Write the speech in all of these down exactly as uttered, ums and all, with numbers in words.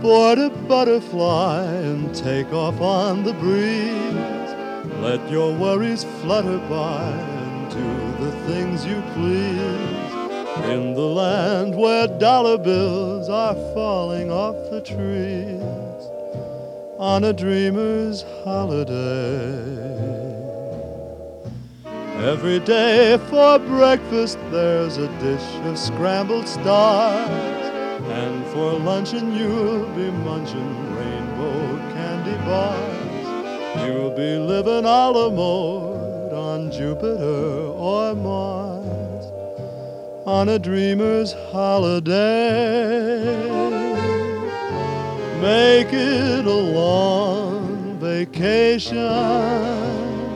Board a butterfly and take off on the breeze. Let your worries flutter by and do the things you please. In the land where dollar bills are falling off the trees, on a dreamer's holiday. Every day for breakfast there's a dish of scrambled stars, and for luncheon you'll be munching rainbow candy bars. You'll be living a la mode on Jupiter or Mars, on a dreamer's holiday. Make it a long vacation.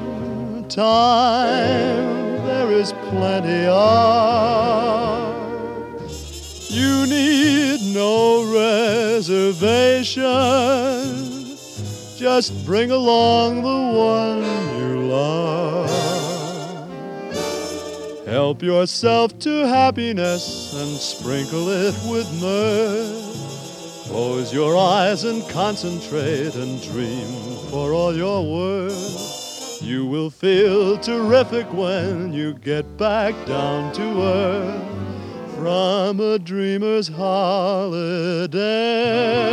Time there is plenty of. You need no reservation. Just bring along the one you love. Help yourself to happiness and sprinkle it with mirth. Close your eyes and concentrate and dream for all you're worth. You will feel terrific when you get back down to earth from a dreamer's holiday.